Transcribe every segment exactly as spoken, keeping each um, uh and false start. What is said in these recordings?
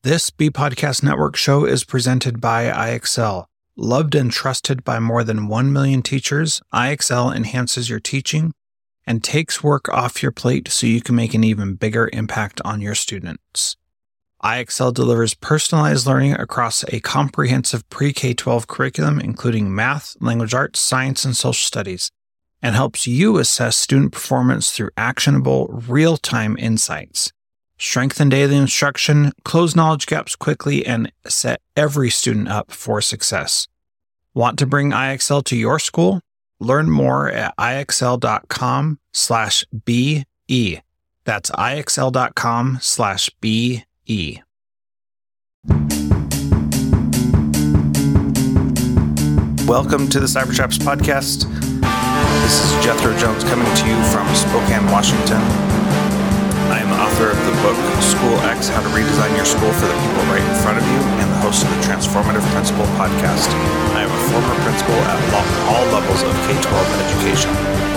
This B Podcast Network show is presented by I X L. Loved and trusted by more than one million teachers, I X L enhances your teaching and takes work off your plate so you can make an even bigger impact on your students. I X L delivers personalized learning across a comprehensive pre-K twelve curriculum, including math, language arts, science, and social studies, and helps you assess student performance through actionable, real-time insights. Strengthen daily instruction, close knowledge gaps quickly, and set every student up for success. Want to bring I X L to your school? Learn more at ixl.com slash BE. That's ixl.com slash BE. Welcome to the Cybertraps podcast. This is Jethro Jones coming to you from Spokane, Washington. I am the author of the book School X, How to Redesign Your School for the People Right in Front of You, and the host of the Transformative Principal podcast. I am a former principal at all levels of K twelve education.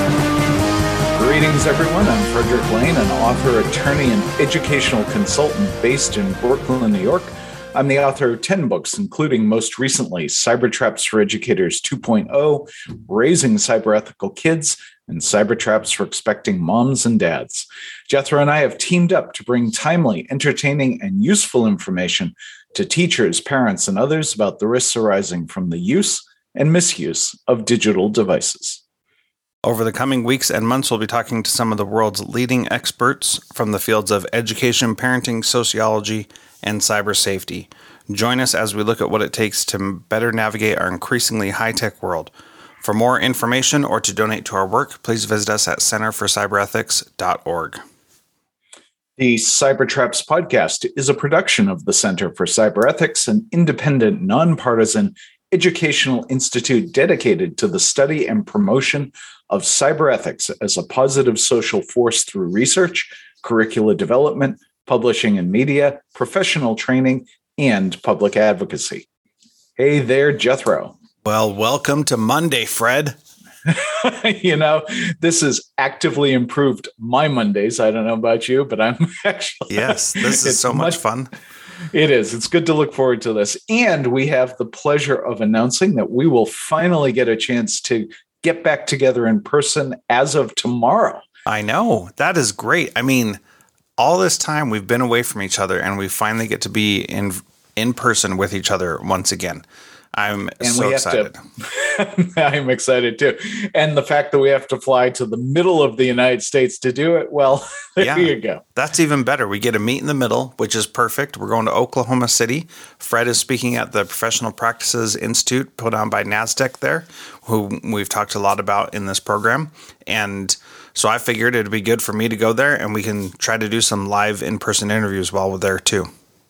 Greetings, everyone. I'm Frederick Lane, an author, attorney, and educational consultant based in Brooklyn, New York. I'm the author of ten books, including most recently Cybertraps for Educators two point oh, Raising Cyberethical Kids, and Cybertraps for Expecting Moms and Dads. Jethro and I have teamed up to bring timely, entertaining, and useful information to teachers, parents, and others about the risks arising from the use and misuse of digital devices. Over the coming weeks and months, we'll be talking to some of the world's leading experts from the fields of education, parenting, sociology, and cyber safety. Join us as we look at what it takes to better navigate our increasingly high-tech world. For more information or to donate to our work, please visit us at center for cyber ethics dot org. The Cybertraps podcast is a production of the Center for Cyber Ethics, an independent, nonpartisan educational institute dedicated to the study and promotion of cyber ethics as a positive social force through research, curricula development, publishing and media, professional training, and public advocacy. Hey there, Jethro. Well, welcome to Monday, Fred. You know, this has actively improved my Mondays. I don't know about you, but I'm actually... Yes, this is so much fun. It is. It's good to look forward to this. And we have the pleasure of announcing that we will finally get a chance to get back together in person as of tomorrow. I know. That is great. I mean, all this time we've been away from each other and we finally get to be in in person with each other once again. I'm and so we excited. To, I'm excited too. And the fact that we have to fly to the middle of the United States to do it, well, there yeah, you go. That's even better. We get to meet in the middle, which is perfect. We're going to Oklahoma City. Fred is speaking at the Professional Practices Institute put on by NASDAQ there, who we've talked a lot about in this program. And so I figured it'd be good for me to go there and we can try to do some live in-person interviews while we're there too.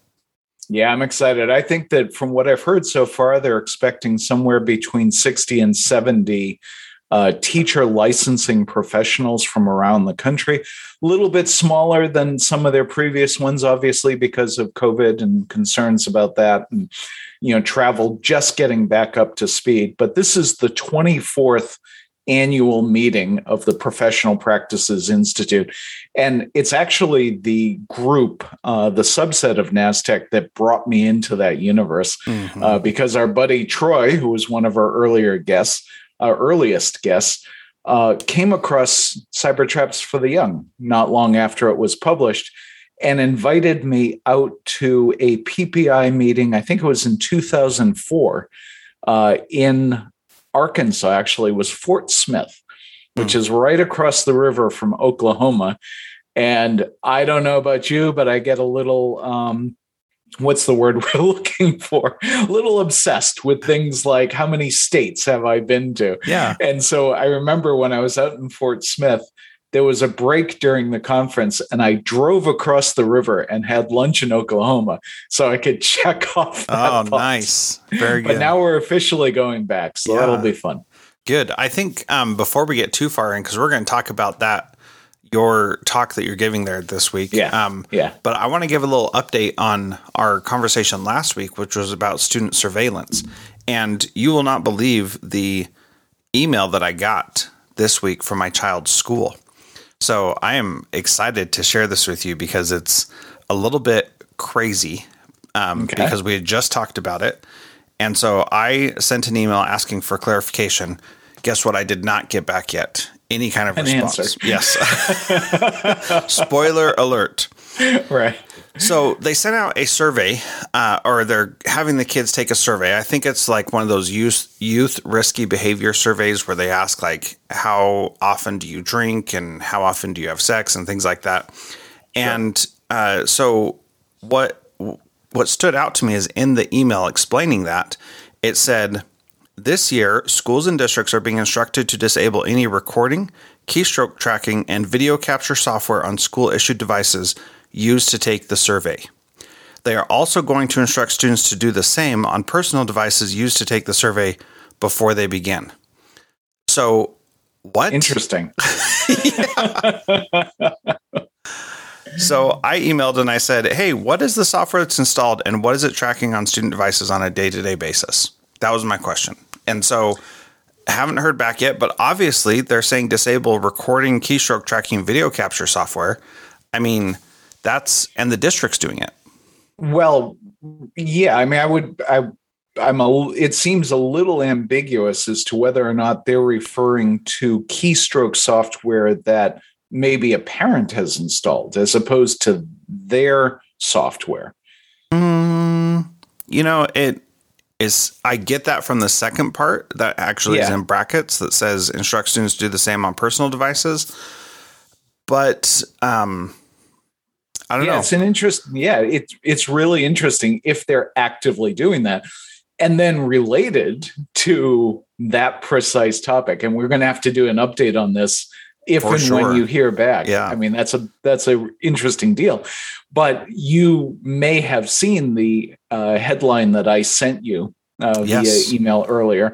Yeah, I'm excited. I think that from what I've heard so far, they're expecting somewhere between sixty and seventy uh, teacher licensing professionals from around the country. A little bit smaller than some of their previous ones, obviously, because of COVID and concerns about that and, you know, travel just getting back up to speed. But this is the twenty-fourth annual meeting of the Professional Practices Institute. And it's actually the group, uh, the subset of NASDAQ that brought me into that universe mm-hmm. uh, because our buddy Troy, who was one of our earlier guests, our earliest guests, uh, came across Cybertraps for the Young not long after it was published and invited me out to a P P I meeting. I think it was in two thousand four uh, in Arkansas, actually, was Fort Smith, which mm. is right across the river from Oklahoma. And I don't know about you, but I get a little, um, what's the word we're looking for? A little obsessed with things like how many states have I been to? Yeah. And so I remember when I was out in Fort Smith, there was a break during the conference and I drove across the river and had lunch in Oklahoma so I could check off that Oh, box. Nice. Very good. But now we're officially going back, so yeah. That'll be fun. Good. I think um, before we get too far in, because we're going to talk about that, your talk that you're giving there this week. Yeah. Um, yeah. But I want to give a little update on our conversation last week, which was about student surveillance. And you will not believe the email that I got this week from my child's school. So I am excited to share this with you because it's a little bit crazy. um, Okay. because we had just talked about it. And so I sent an email asking for clarification. Guess what? I did not get back yet. Any kind of An response. answer. Yes. Spoiler alert. Right. So they sent out a survey, uh, or they're having the kids take a survey. I think it's like one of those youth youth risky behavior surveys where they ask like, how often do you drink and how often do you have sex and things like that. Sure. And uh, so what what stood out to me is in the email explaining that, it said, this year, schools and districts are being instructed to disable any recording, keystroke tracking, and video capture software on school-issued devices used to take the survey. They are also going to instruct students to do the same on personal devices used to take the survey before they begin. So, what? Interesting. So I emailed and I said, hey, what is the software that's installed and what is it tracking on student devices on a day-to-day basis? That was my question. And so I haven't heard back yet, but obviously they're saying disable recording, keystroke tracking, video capture software. I mean, that's, and the district's doing it. Well, yeah, I mean, I would, I, I'm a, it seems a little ambiguous as to whether or not they're referring to keystroke software that maybe a parent has installed as opposed to their software. Mm, you know, it is, I get that from the second part that actually yeah. is in brackets that says instruct students to do the same on personal devices. But, um, I don't yeah, know. It's an interest. Yeah, it's it's really interesting if they're actively doing that. And then related to that precise topic, and we're going to have to do an update on this if For and sure. when you hear back. Yeah. I mean, that's a that's a interesting deal. But you may have seen the uh, headline that I sent you uh, yes. via email earlier,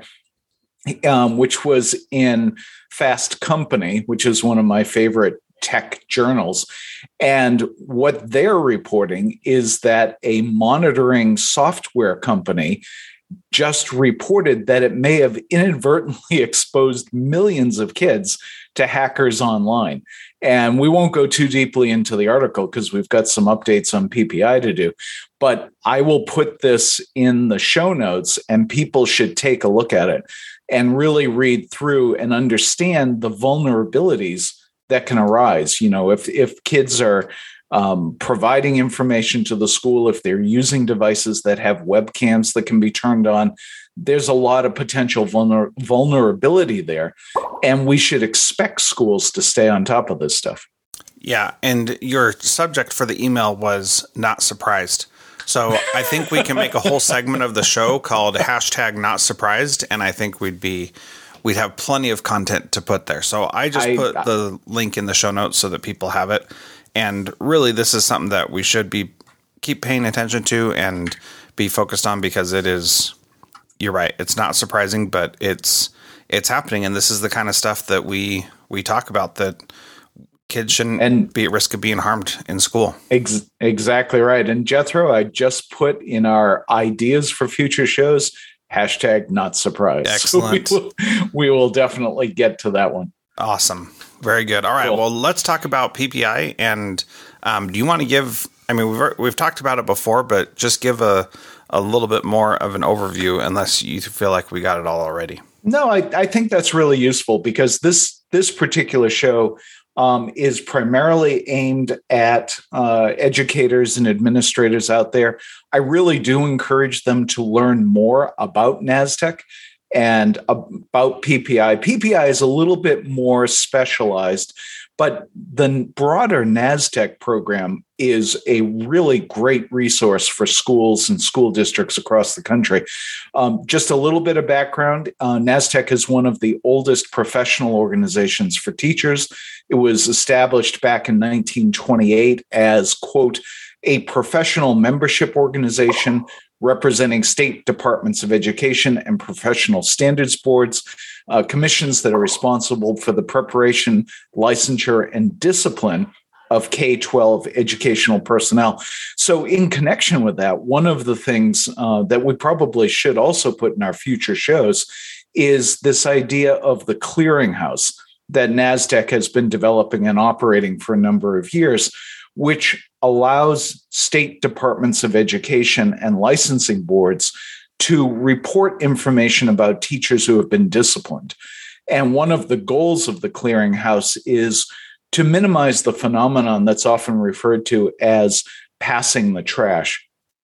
um, which was in Fast Company, which is one of my favorite tech journals. And what they're reporting is that a monitoring software company just reported that it may have inadvertently exposed millions of kids to hackers online. And we won't go too deeply into the article because we've got some updates on P P I to do. But I will put this in the show notes and people should take a look at it and really read through and understand the vulnerabilities that can arise. You know, if if kids are um, providing information to the school, if they're using devices that have webcams that can be turned on, there's a lot of potential vulner- vulnerability there. And we should expect schools to stay on top of this stuff. Yeah. And your subject for the email was not surprised. So I think we can make a whole segment of the show called hashtag not surprised. And I think we'd be we'd have plenty of content to put there. So I just I, put the link in the show notes so that people have it. And really, this is something that we should be keep paying attention to and be focused on because it is, you're right, it's not surprising, but it's it's happening. And this is the kind of stuff that we we talk about, that kids shouldn't and be at risk of being harmed in school. Ex- exactly right. And Jethro, I just put in our ideas for future shows, hashtag not surprised. Excellent. So we, will, we will definitely get to that one. Awesome. Very good. All right. Cool. Well, let's talk about P P I. And um, do you want to give, I mean, we've we've talked about it before, but just give a, a little bit more of an overview, unless you feel like we got it all already. No, I, I think that's really useful because this this particular show um, is primarily aimed at uh, educators and administrators out there. I really do encourage them to learn more about NASTEC and about P P I. P P I is a little bit more specialized, but the broader NASTEC program is a really great resource for schools and school districts across the country. Um, just a little bit of background. Uh, NASTEC is one of the oldest professional organizations for teachers. It was established back in nineteen twenty-eight as, quote, a professional membership organization representing state departments of education and professional standards boards, uh, commissions that are responsible for the preparation, licensure, and discipline of K twelve educational personnel. So in connection with that, one of the things uh, that we probably should also put in our future shows is this idea of the clearinghouse that NASTEC has been developing and operating for a number of years, which allows state departments of education and licensing boards to report information about teachers who have been disciplined. And one of the goals of the clearinghouse is to minimize the phenomenon that's often referred to as passing the trash,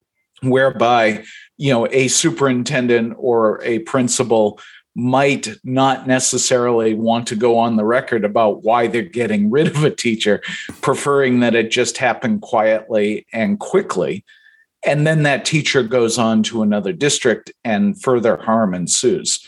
whereby, you know, a superintendent or a principal might not necessarily want to go on the record about why they're getting rid of a teacher, preferring that it just happen quietly and quickly. And then that teacher goes on to another district and further harm ensues.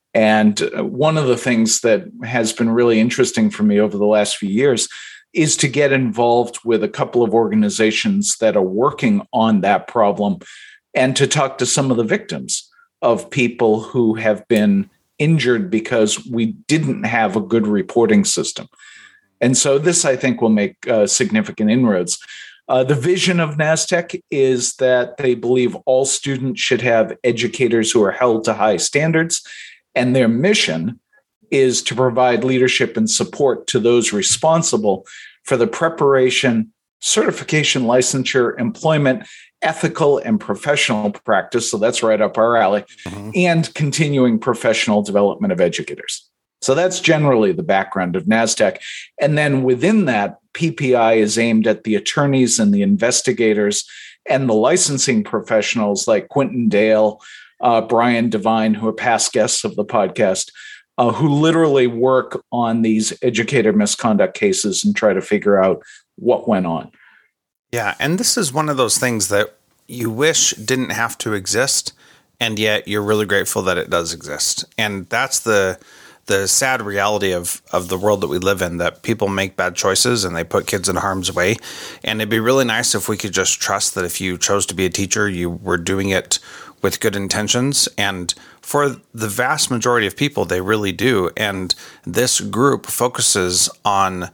And one of the things that has been really interesting for me over the last few years is to get involved with a couple of organizations that are working on that problem and to talk to some of the victims of people who have been injured because we didn't have a good reporting system. And so this, I think, will make uh, significant inroads. Uh, the vision of NASTEC is that they believe all students should have educators who are held to high standards, and their mission is to provide leadership and support to those responsible for the preparation, certification, licensure, employment, ethical and professional practice, so that's right up our alley, mm-hmm. and continuing professional development of educators. So that's generally the background of NASTEC. And then within that, P P I is aimed at the attorneys and the investigators and the licensing professionals like Quentin Dale, uh, Brian Devine, who are past guests of the podcast, uh, who literally work on these educator misconduct cases and try to figure out what went on. Yeah, and this is one of those things that you wish didn't have to exist, and yet you're really grateful that it does exist. And that's the the sad reality of, of the world that we live in, that people make bad choices and they put kids in harm's way. And it'd be really nice if we could just trust that if you chose to be a teacher, you were doing it with good intentions. And for the vast majority of people, they really do. And this group focuses on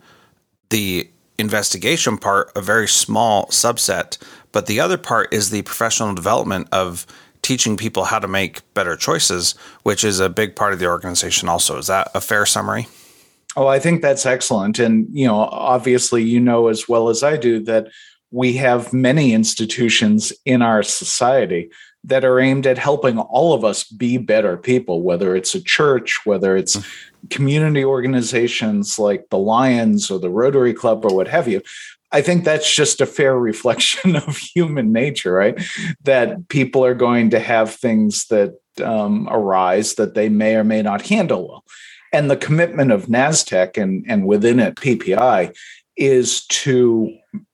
the investigation part, a very small subset, but the other part is the professional development of teaching people how to make better choices, which is a big part of the organization also. Is that a fair summary? Oh, I think that's excellent. And, you know, obviously, you know, as well as I do, that we have many institutions in our society that are aimed at helping all of us be better people, whether it's a church, whether it's mm-hmm. community organizations like the Lions or the Rotary Club or what have you. I think that's just a fair reflection of human nature, right? That people are going to have things that um, arise that they may or may not handle well. And the commitment of NASTEC and, and within it P P I is to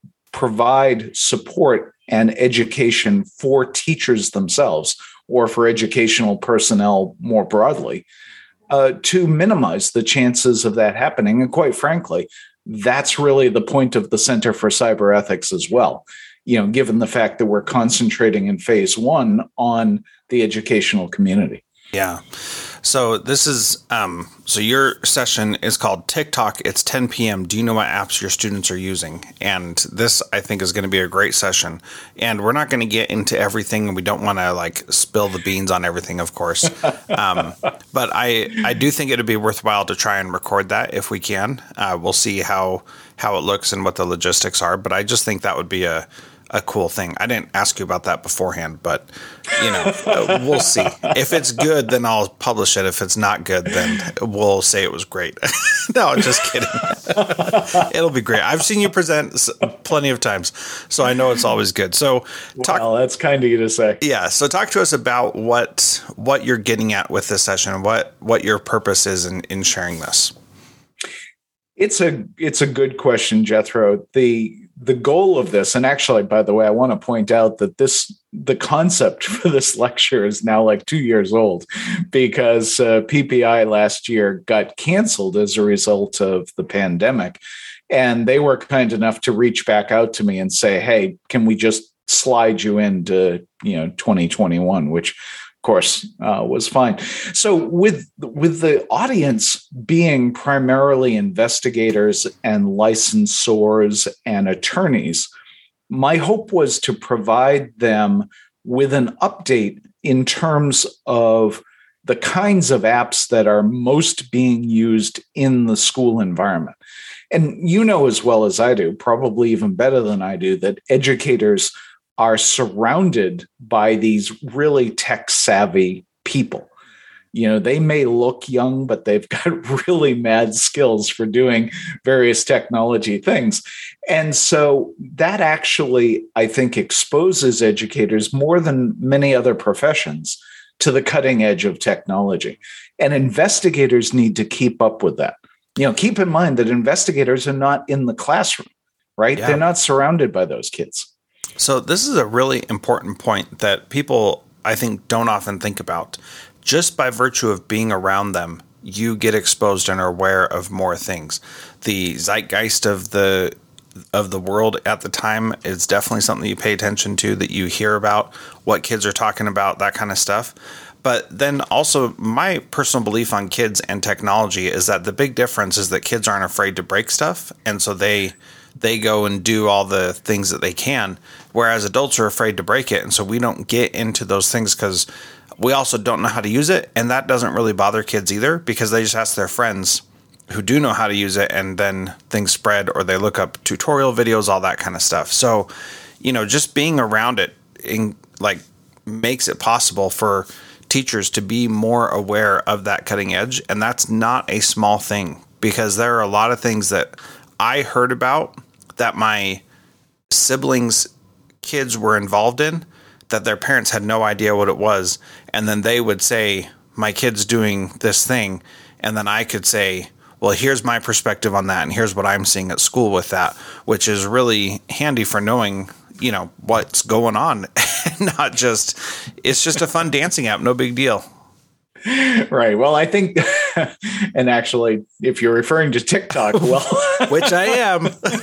provide support and education for teachers themselves or for educational personnel more broadly uh, to minimize the chances of that happening. And quite frankly, that's really the point of the Center for Cyber Ethics as well, you know, given the fact that we're concentrating in phase one on the educational community. Yeah. So this is, um, so your session is called TikTok. It's ten p.m. Do you know what apps your students are using? And this, I think, is going to be a great session. And we're not going to get into everything. And we don't want to like spill the beans on everything, of course. Um, but I, I do think it'd be worthwhile to try and record that if we can. Uh, we'll see how, how it looks and what the logistics are. But I just think that would be a, a cool thing. I didn't ask you about that beforehand, but you know, uh, we'll see. If it's good, then I'll publish it. If it's not good, then we'll say it was great. No, just kidding. It'll be great. I've seen you present plenty of times, so I know it's always good. So, talk, well, that's kind of you to say. Yeah. So, talk to us about what what you're getting at with this session, what what your purpose is in, in sharing this. It's a it's a good question, Jethro. The The goal of this, and actually, by the way, I want to point out that this the concept for this lecture is now like two years old because uh, P P I last year got canceled as a result of the pandemic. And they were kind enough to reach back out to me and say, hey, can we just slide you into, you know, twenty twenty-one, which of course, uh, was fine. So with with the audience being primarily investigators and licensors and attorneys, my hope was to provide them with an update in terms of the kinds of apps that are most being used in the school environment. And you know as well as I do, probably even better than I do, that educators are surrounded by these really tech savvy people. You know, they may look young, but they've got really mad skills for doing various technology things. And so that actually, I think, exposes educators more than many other professions to the cutting edge of technology. And investigators need to keep up with that. You know, keep in mind that investigators are not in the classroom, right? Yeah. They're not surrounded by those kids. So this is a really important point that people, I think, don't often think about. Just by virtue of being around them, you get exposed and are aware of more things. The zeitgeist of the of the world at the time is definitely something you pay attention to, that you hear about, what kids are talking about, that kind of stuff. But then also my personal belief on kids and technology is that the big difference is that kids aren't afraid to break stuff. And so they they go and do all the things that they can, whereas adults are afraid to break it. And so we don't get into those things because we also don't know how to use it. And that doesn't really bother kids either, because they just ask their friends who do know how to use it, and then things spread, or they look up tutorial videos, all that kind of stuff. So, you know, just being around it in, like, makes it possible for teachers to be more aware of that cutting edge. And that's not a small thing, because there are a lot of things that I heard about that my siblings' kids were involved in that their parents had no idea what it was. And then they would say, my kid's doing this thing. And then I could say, well, here's my perspective on that, and here's what I'm seeing at school with that, which is really handy for knowing, you know, what's going on. Not just, it's just a fun dancing app, no big deal. Right. Well, I think, and actually, if you're referring to TikTok, well, which I am,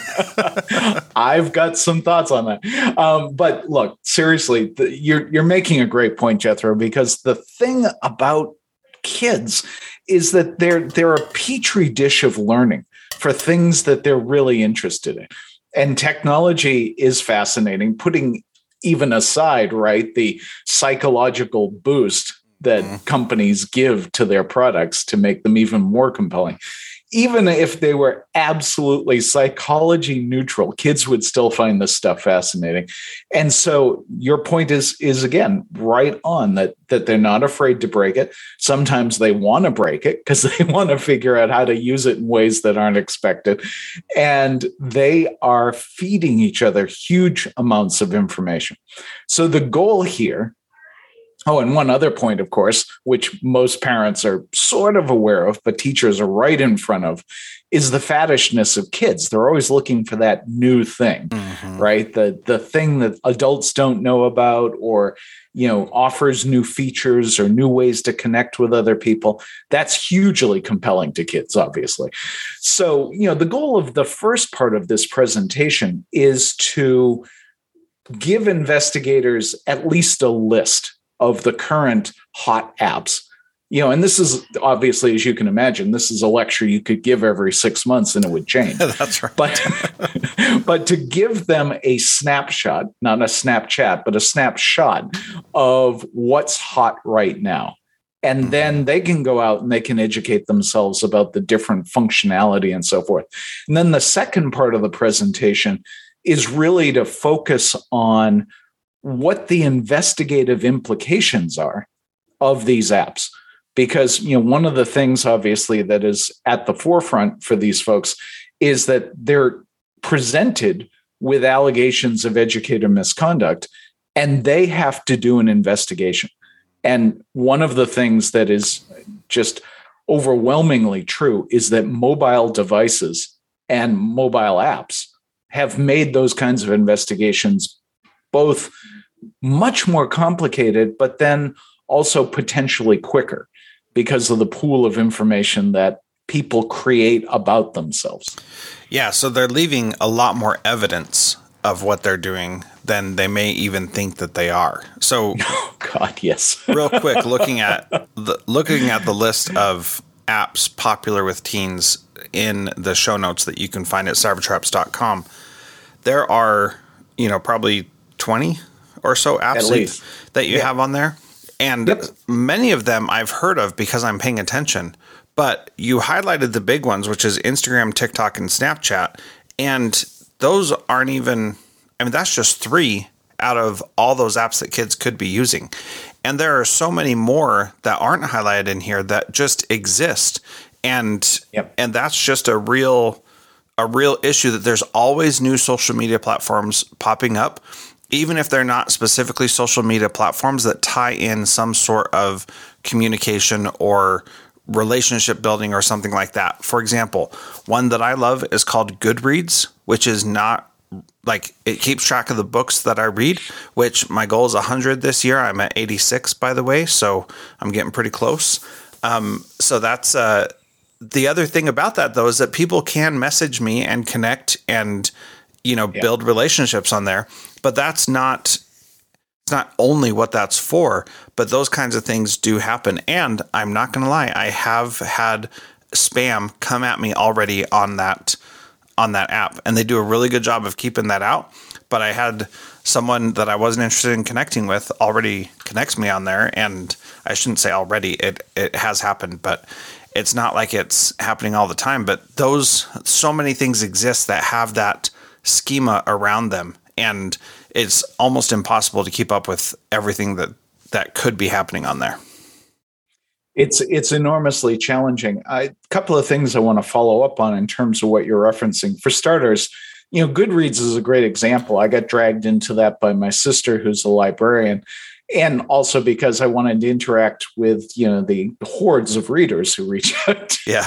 I've got some thoughts on that. Um, but look, seriously, the, you're you're making a great point, Jethro, because the thing about kids is that they're they're a petri dish of learning for things that they're really interested in, and technology is fascinating. Putting even aside, right, the psychological boost that mm. companies give to their products to make them even more compelling. Even if they were absolutely psychology neutral, kids would still find this stuff fascinating. And so your point is, is again, right on, that, that they're not afraid to break it. Sometimes they want to break it because they want to figure out how to use it in ways that aren't expected. And they are feeding each other huge amounts of information. So the goal here, oh, and one other point, of course, which most parents are sort of aware of, but teachers are right in front of, is the faddishness of kids. They're always looking for that new thing, mm-hmm. right? The the thing that adults don't know about, or, you know, offers new features or new ways to connect with other people. That's hugely compelling to kids, obviously. So, you know, the goal of the first part of this presentation is to give investigators at least a list of the current hot apps. You know, and this is obviously, as you can imagine, this is a lecture you could give every six months and it would change. That's right. But, but to give them a snapshot, not a Snapchat, but a snapshot of what's hot right now. And mm-hmm. then they can go out and they can educate themselves about the different functionality and so forth. And then the second part of the presentation is really to focus on what the investigative implications are of these apps. Because, you know, one of the things, obviously, that is at the forefront for these folks is that they're presented with allegations of educator misconduct, and they have to do an investigation. And one of the things that is just overwhelmingly true is that mobile devices and mobile apps have made those kinds of investigations both much more complicated, but then also potentially quicker because of the pool of information that people create about themselves. Yeah, so they're leaving a lot more evidence of what they're doing than they may even think that they are. So, oh God, yes. real quick, looking at the looking at the list of apps popular with teens in the show notes that you can find at cybertraps dot com, there are, you know, probably twenty or so apps that, that you yeah. have on there. And yep. many of them I've heard of because I'm paying attention, But you highlighted the big ones, which is Instagram, TikTok, and Snapchat. And those aren't even, I mean, that's just three out of all those apps that kids could be using. And there are so many more that aren't highlighted in here that just exist. And yep. and that's just a real a real issue, that there's always new social media platforms popping up, even if they're not specifically social media platforms that tie in some sort of communication or relationship building or something like that. For example, one that I love is called Goodreads, which is not like, it keeps track of the books that I read, which my goal is one hundred this year. I'm at eighty-six, by the way, so I'm getting pretty close. Um, so that's uh, the other thing about that, though, is that people can message me and connect and, you know, yeah. build relationships on there. But that's not, it's not only what that's for, but those kinds of things do happen. And I'm not going to lie, I have had spam come at me already on that on that app, and they do a really good job of keeping that out. But I had someone that I wasn't interested in connecting with already connects me on there, and I shouldn't say already, it it has happened, but it's not like it's happening all the time. But those, so many things exist that have that schema around them, and it's almost impossible to keep up with everything that that could be happening on there. It's it's enormously challenging. A couple of things I want to follow up on in terms of what you're referencing. For starters, you know, Goodreads is a great example. I got dragged into that by my sister, who's a librarian, and also because I wanted to interact with, you know, the hordes of readers who reach out. Yeah.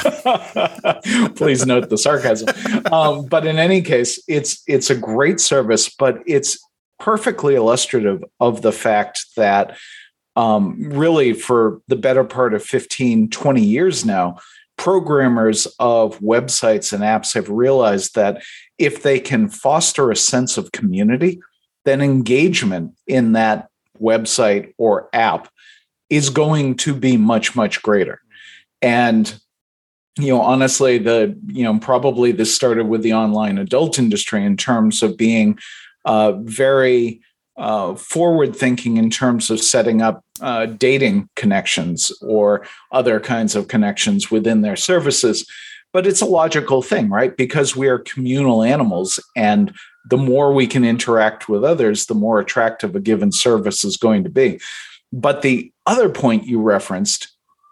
Please note the sarcasm. Um, but in any case, it's it's a great service, but it's perfectly illustrative of the fact that Um, really, for the better part of fifteen, twenty years now, programmers of websites and apps have realized that if they can foster a sense of community, then engagement in that website or app is going to be much, much greater. And, you know, honestly, the, you know, probably this started with the online adult industry in terms of being uh, very Uh, forward thinking in terms of setting up uh, dating connections or other kinds of connections within their services. But it's a logical thing, right? Because we are communal animals, and the more we can interact with others, the more attractive a given service is going to be. But the other point you referenced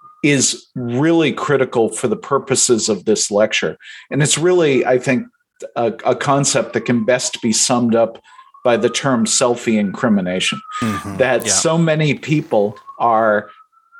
is really critical for the purposes of this lecture. And it's really, I think, a, a concept that can best be summed up by the term selfie incrimination, mm-hmm. that yeah. so many people are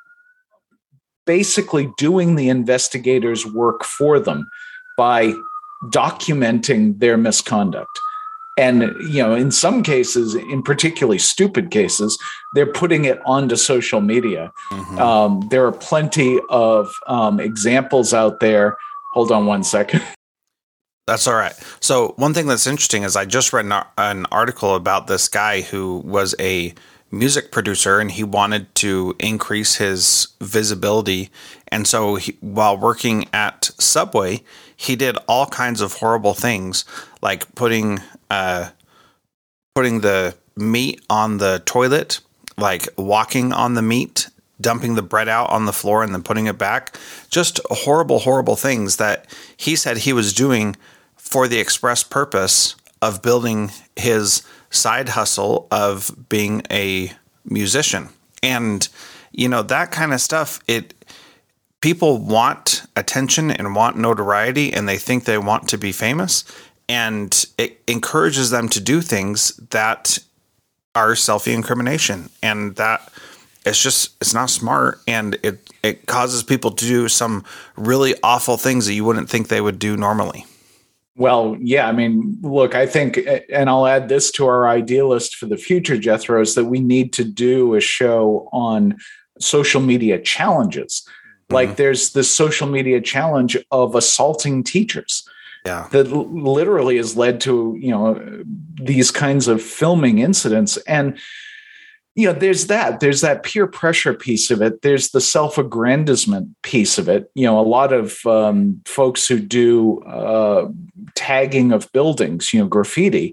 basically doing the investigators' work for them by documenting their misconduct. And, you know, in some cases, in particularly stupid cases, they're putting it onto social media. Mm-hmm. Um, there are plenty of um, examples out there. Hold on one second. That's all right. So one thing that's interesting is I just read an, an article about this guy who was a music producer, and he wanted to increase his visibility. And so he, while working at Subway, he did all kinds of horrible things, like putting uh, putting the meat on the toilet, like walking on the meat, dumping the bread out on the floor and then putting it back. Just horrible, horrible things that he said he was doing for the express purpose of building his side hustle of being a musician. And, you know, that kind of stuff, it people want attention and want notoriety, and they think they want to be famous, and it encourages them to do things that are selfie incrimination. And that it's just, it's not smart, and it, it causes people to do some really awful things that you wouldn't think they would do normally. Well, yeah, I mean, look, I think, and I'll add this to our idea list for the future, Jethro, is that we need to do a show on social media challenges. Mm-hmm. Like there's this social media challenge of assaulting teachers. Yeah. That l- literally has led to, you know, these kinds of filming incidents. And, you know, there's that, there's that peer pressure piece of it. There's the self-aggrandizement piece of it. You know, a lot of um, folks who do uh, tagging of buildings, you know, graffiti,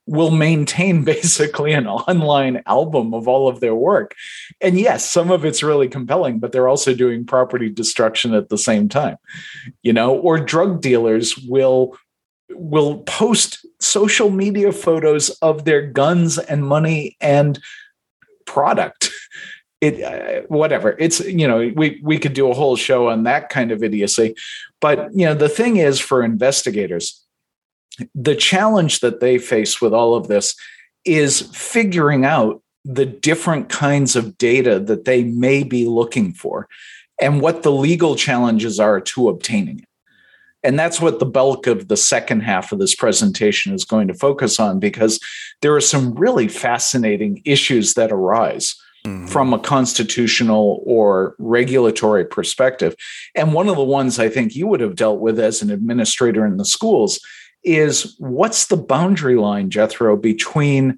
will maintain basically an online album of all of their work. And yes, some of it's really compelling, but they're also doing property destruction at the same time, you know, or drug dealers will will post social media photos of their guns and money and product. It uh, whatever. It's, you know, we we could do a whole show on that kind of idiocy. But, you know, the thing is, for investigators, the challenge that they face with all of this is figuring out the different kinds of data that they may be looking for and what the legal challenges are to obtaining it. And that's what the bulk of the second half of this presentation is going to focus on, because there are some really fascinating issues that arise mm-hmm. from a constitutional or regulatory perspective. And one of the ones I think you would have dealt with as an administrator in the schools is, what's the boundary line, Jethro, between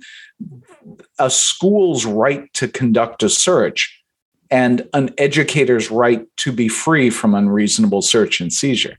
a school's right to conduct a search and an educator's right to be free from unreasonable search and seizure?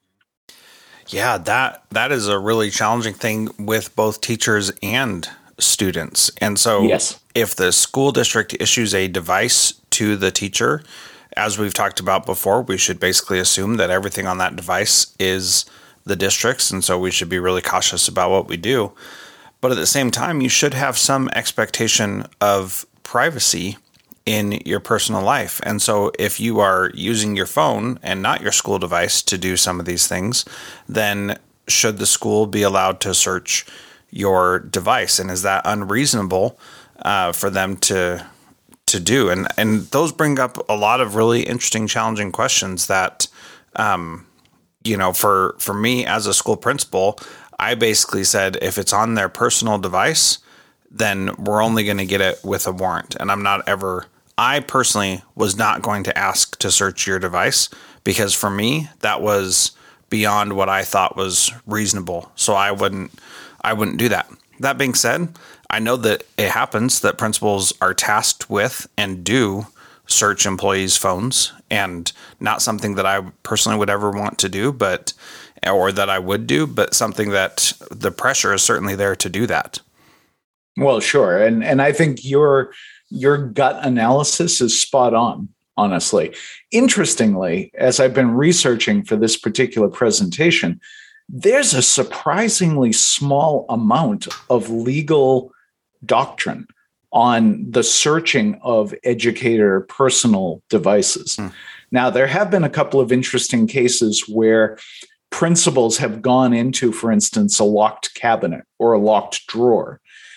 Yeah, that that is a really challenging thing with both teachers and students. And so yes. if the school district issues a device to the teacher, as we've talked about before, we should basically assume that everything on that device is the district's, and so we should be really cautious about what we do. But at the same time, you should have some expectation of privacy in your personal life. And so if you are using your phone and not your school device to do some of these things, then should the school be allowed to search your device? And is that unreasonable uh, for them to to do? And and those bring up a lot of really interesting, challenging questions that um you know, for, for me as a school principal, I basically said, if it's on their personal device, then we're only going to get it with a warrant. And I'm not ever, I personally was not going to ask to search your device, because for me, that was beyond what I thought was reasonable. So I wouldn't, I wouldn't do that. That being said, I know that it happens that principals are tasked with and do search employees' phones, and not something that I personally would ever want to do, but or that I would do, but something that the pressure is certainly there to do that. Well, sure. And and I think your your gut analysis is spot on, honestly. Interestingly, as I've been researching for this particular presentation, there's a surprisingly small amount of legal doctrine on the searching of educator personal devices. Hmm. Now, there have been a couple of interesting cases where principals have gone into, for instance, a locked cabinet or a locked drawer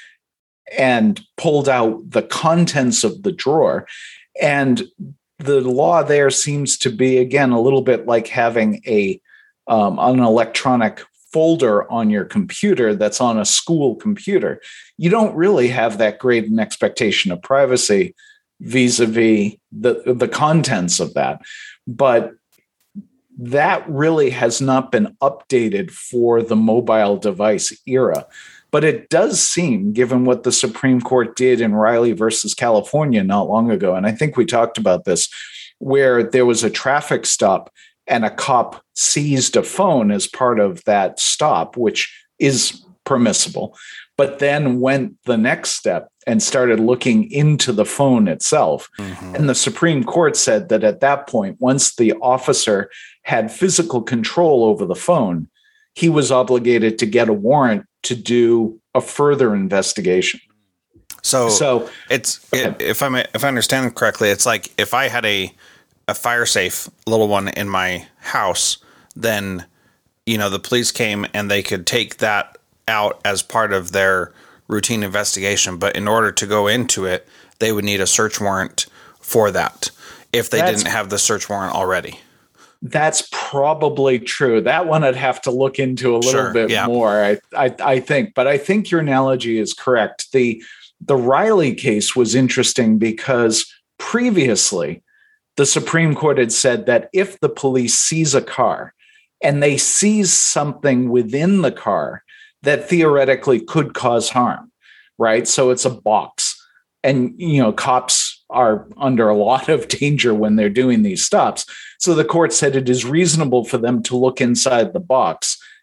and pulled out the contents of the drawer. And the law there seems to be, again, a little bit like having a um, an electronic folder on your computer that's on a school computer. You don't really have that great an expectation of privacy vis-a-vis the, the contents of that. But that really has not been updated for the mobile device era. But it does seem, given what the Supreme Court did in Riley versus California not long ago, and I think we talked about this, where there was a traffic stop and a cop seized a phone as part of that stop, which is permissible, but then went the next step and started looking into the phone itself. Mm-hmm. And the Supreme Court said that at that point, once the officer had physical control over the phone, he was obligated to get a warrant to do a further investigation. So, so it's it, if I if I understand correctly, it's like if I had a a fire safe little one in my house, then, you know, the police came and they could take that out as part of their routine investigation. But in order to go into it, they would need a search warrant for that if they that's, didn't have the search warrant already. That's probably true. That one I'd have to look into a little sure, bit yeah. more, I, I, I think. But I think your analogy is correct. The, the Riley case was interesting because previously, the Supreme Court had said that if the police seize a car and they seize something within the car that theoretically could cause harm, right? So it's a box. And, you know, cops are under a lot of danger when they're doing these stops. So the court said it is reasonable for them to look inside the box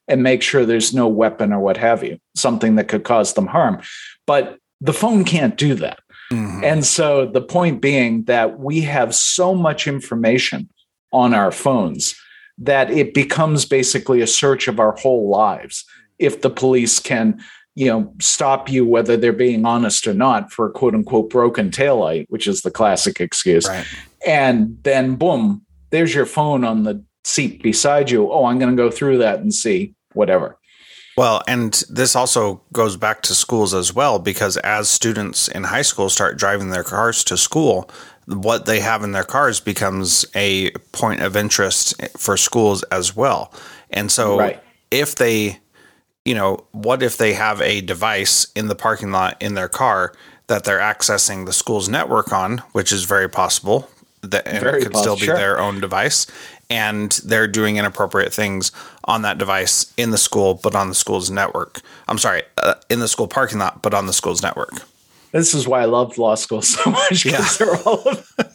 and make sure there's no weapon or what have you, something that could cause them harm. But the phone can't do that. Mm-hmm. And so the point being that we have so much information on our phones that it becomes basically a search of our whole lives. If the police can, you know, stop you, whether they're being honest or not, for a quote unquote broken taillight, which is the classic excuse. Right. And then boom, there's your phone on the seat beside you. Oh, I'm going to go through that and see whatever. Well, and this also goes back to schools as well, because as students in high school start driving their cars to school, what they have in their cars becomes a point of interest for schools as well. And so right. if they, you know, what if they have a device in the parking lot in their car that they're accessing the school's network on, which is very possible, that and very it could possible, still be sure. their own device, and they're doing inappropriate things on that device in the school, but on the school's network. I'm sorry, uh, in the school parking lot, but on the school's network. This is why I loved law school so much, because yeah. they're all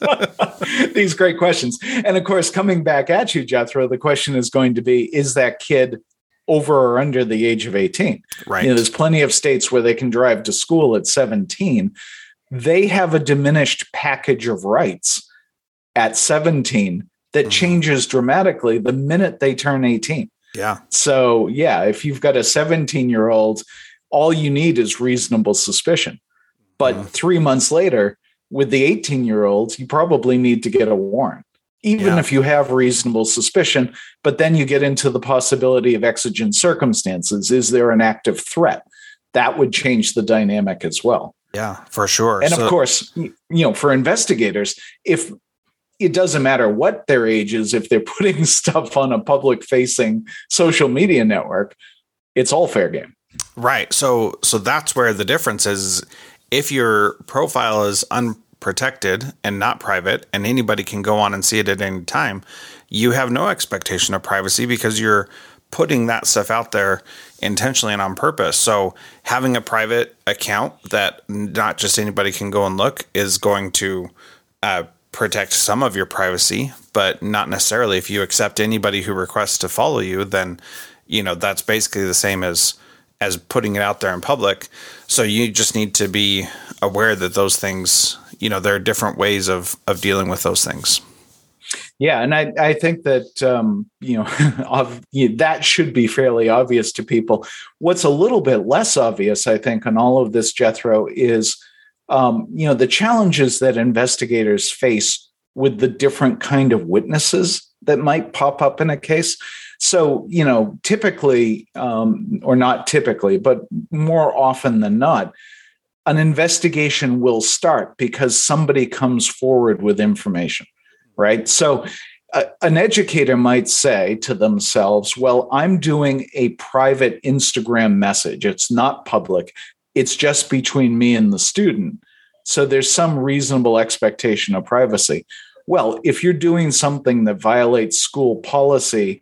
of these great questions. And of course, coming back at you, Jethro, the question is going to be, is that kid over or under the age of eighteen? Right. You know, there's plenty of states where they can drive to school at seventeen. They have a diminished package of rights at seventeen that mm-hmm. changes dramatically the minute they turn eighteen. Yeah. So, yeah, if you've got a seventeen-year-old, all you need is reasonable suspicion. But mm-hmm. three months later, with the eighteen-year-olds, you probably need to get a warrant, even yeah. if you have reasonable suspicion. But then you get into the possibility of exigent circumstances. Is there an active threat? That would change the dynamic as well. Yeah, for sure. And so- of course, you know, for investigators, if it doesn't matter what their age is, if they're putting stuff on a public-facing social media network, it's all fair game. Right. So, so that's where the difference is. If your profile is unprotected and not private, and anybody can go on and see it at any time, you have no expectation of privacy because you're putting that stuff out there intentionally and on purpose. So having a private account that not just anybody can go and look is going to uh, protect some of your privacy, but not necessarily. If you accept anybody who requests to follow you, then, you know, that's basically the same as as putting it out there in public. So you just need to be aware that those things, you know, there are different ways of of dealing with those things. Yeah, and I, I think that, um, you know, of, you know, that should be fairly obvious to people. What's a little bit less obvious, I think, on all of this, Jethro, is, um, you know, the challenges that investigators face with the different kind of witnesses that might pop up in a case. So, you know, typically, um, or not typically, but more often than not, an investigation will start because somebody comes forward with information, right? So uh, an educator might say to themselves, well, I'm doing a private Instagram message. It's not public. It's just between me and the student. So there's some reasonable expectation of privacy. Well, if you're doing something that violates school policy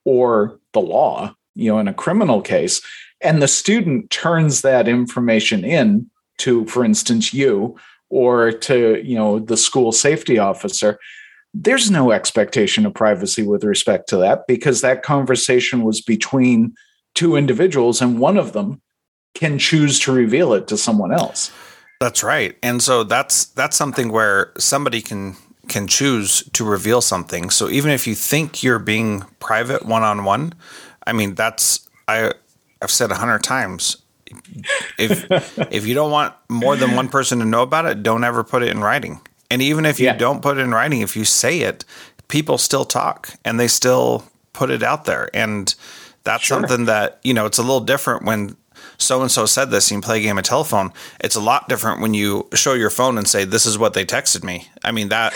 or the law, you know, in a criminal case, and the student turns that information in to, for instance, you or to, you know, the school safety officer, there's no expectation of privacy with respect to that because that conversation was between two individuals and one of them can choose to reveal it to someone else. That's right. And so that's that's something where somebody can can choose to reveal something. So even if you think you're being private one-on-one, I mean, that's, I, I've said a hundred times, if if you don't want more than one person to know about it, don't ever put it in writing. And even if you yeah. don't put it in writing, if you say it, people still talk and they still put it out there. And that's sure. something that, you know, it's a little different when so-and-so said this and you play a game of telephone. It's a lot different when you show your phone and say, this is what they texted me. I mean, that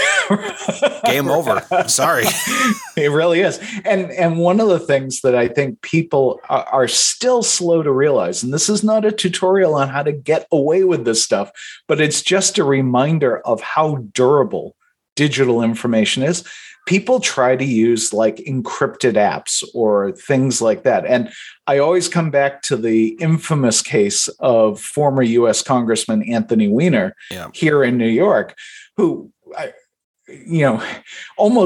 game over. Sorry. It really is. And and one of the things that I think people are, are still slow to realize, and this is not a tutorial on how to get away with this stuff, but it's just a reminder of how durable digital information is. People try to use like encrypted apps or things like that. And I always come back to the infamous case of former U S Congressman Anthony Weiner yeah. here in New York, who, you know, almost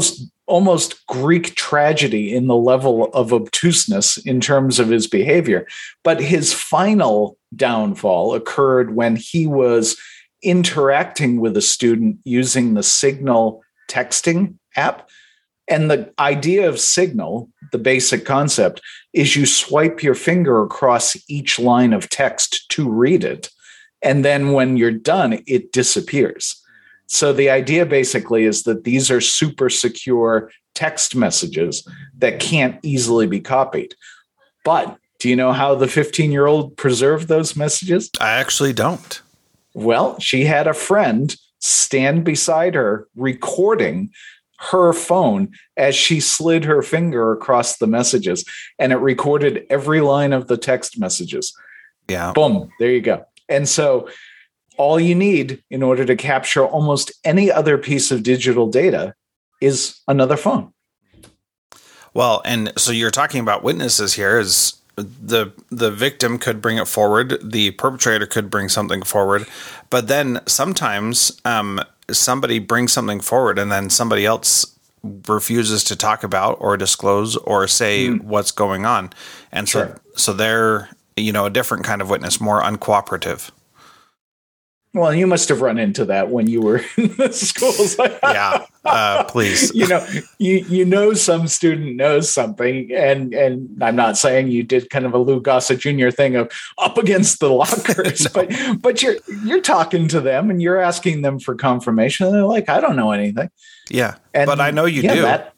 almost Greek tragedy in the level of obtuseness in terms of his behavior. But his final downfall occurred when he was interacting with a student using the Signal texting app. And the idea of Signal, the basic concept, is you swipe your finger across each line of text to read it. And then when you're done, it disappears. So the idea basically is that these are super secure text messages that can't easily be copied. But do you know how the fifteen-year-old preserved those messages? I actually don't. Well, she had a friend stand beside her recording her phone as she slid her finger across the messages, and it recorded every line of the text messages. Yeah. Boom. There you go. And so all you need in order to capture almost any other piece of digital data is another phone. Well, and so you're talking about witnesses here. Is the the victim could bring it forward, the perpetrator could bring something forward, but then sometimes um, somebody brings something forward and then somebody else refuses to talk about or disclose or say mm. what's going on. And so, sure. so they're, you know, a different kind of witness, more uncooperative. Well, you must have run into that when you were in the schools. Yeah, uh, please. You know, you you know some student knows something, and and I'm not saying you did kind of a Lou Gossett Junior thing of up against the lockers, no. but but you're you're talking to them and you're asking them for confirmation, and they're like, I don't know anything. Yeah, and but I know you yeah, do. That-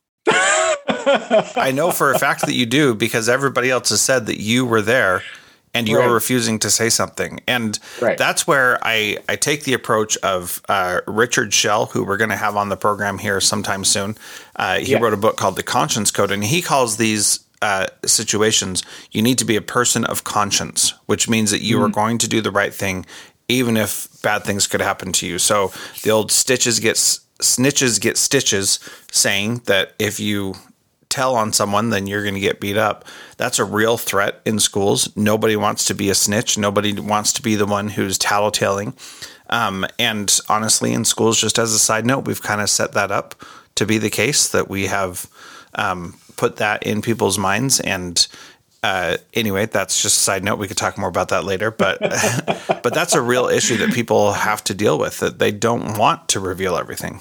I know for a fact that you do because everybody else has said that you were there. And you're right. refusing to say something. And right. that's where I, I take the approach of uh, Richard Shell, who we're going to have on the program here sometime soon. Uh, he yeah. wrote a book called The Conscience Code, and he calls these uh, situations, you need to be a person of conscience, which means that you mm-hmm. are going to do the right thing, even if bad things could happen to you. So the old stitches get snitches get stitches saying that if you tell on someone, then you're going to get beat up. That's a real threat in schools. Nobody wants to be a snitch. Nobody wants to be the one who's tattletaling. Um, and honestly, in schools, just as a side note, we've kind of set that up to be the case that we have um, put that in people's minds. And uh, anyway, that's just a side note. We could talk more about that later. But but that's a real issue that people have to deal with, that they don't want to reveal everything.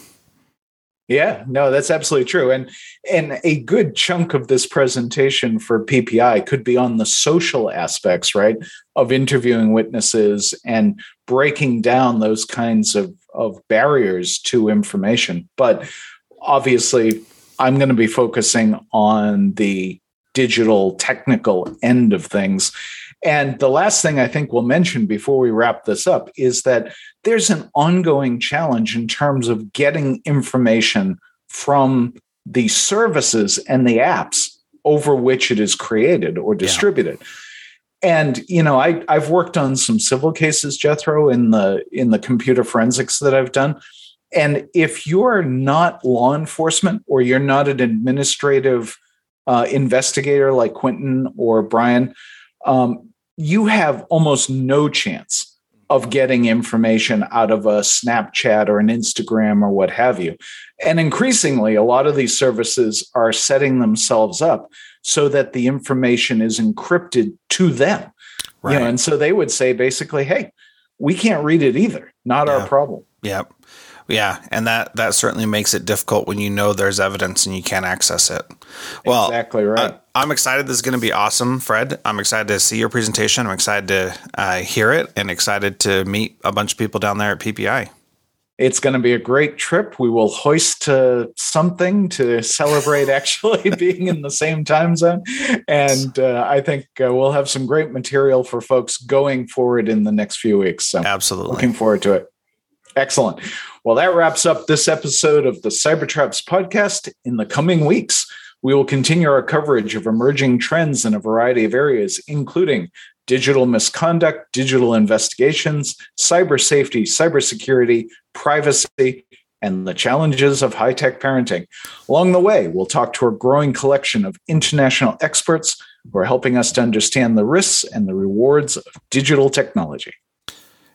Yeah, no, that's absolutely true. And and a good chunk of this presentation for P P I could be on the social aspects, right, of interviewing witnesses and breaking down those kinds of, of barriers to information. But obviously, I'm going to be focusing on the digital technical end of things. And the last thing I think we'll mention before we wrap this up is that there's an ongoing challenge in terms of getting information from the services and the apps over which it is created or distributed. Yeah. And, you know, I, I've worked on some civil cases, Jethro, in the in the computer forensics that I've done. And if you're not law enforcement or you're not an administrative uh, investigator like Quentin or Brian, um, you have almost no chance of getting information out of a Snapchat or an Instagram or what have you. And increasingly, a lot of these services are setting themselves up so that the information is encrypted to them. Right. You know, and so they would say basically, hey, we can't read it either. Not yeah. our problem. Yeah. Yeah, and that, that certainly makes it difficult when you know there's evidence and you can't access it. Well, exactly right. Uh, I'm excited. This is going to be awesome, Fred. I'm excited to see your presentation. I'm excited to uh, hear it and excited to meet a bunch of people down there at P P I. It's going to be a great trip. We will hoist uh, something to celebrate actually being in the same time zone. And uh, I think uh, we'll have some great material for folks going forward in the next few weeks. So absolutely. Looking forward to it. Excellent. Well, that wraps up this episode of the Cybertraps podcast. In the coming weeks, we will continue our coverage of emerging trends in a variety of areas, including digital misconduct, digital investigations, cyber safety, cybersecurity, privacy, and the challenges of high-tech parenting. Along the way, we'll talk to a growing collection of international experts who are helping us to understand the risks and the rewards of digital technology.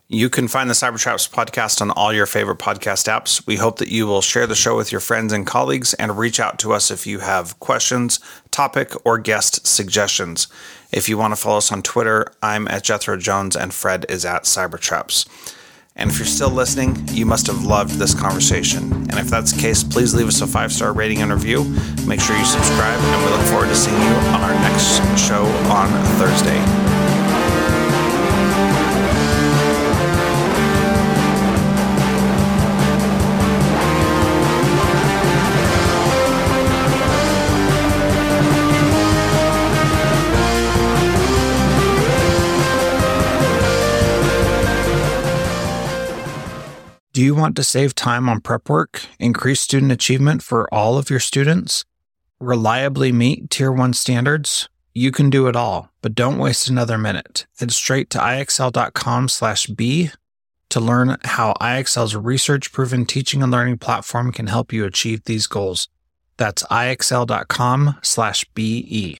You can find the Cybertraps podcast on all your favorite podcast apps. We hope that you will share the show with your friends and colleagues and reach out to us if you have questions, topic, or guest suggestions. If you want to follow us on Twitter, I'm at Jethro Jones and Fred is at Cybertraps. And if you're still listening, you must have loved this conversation. And if that's the case, please leave us a five-star rating and review. Make sure you subscribe, and we look forward to seeing you on our next show on Thursday. Do you want to save time on prep work, increase student achievement for all of your students, reliably meet Tier one standards? You can do it all, but don't waste another minute. Head straight to ixl.com slash B to learn how I X L's research-proven teaching and learning platform can help you achieve these goals. That's ixl.com slash BE.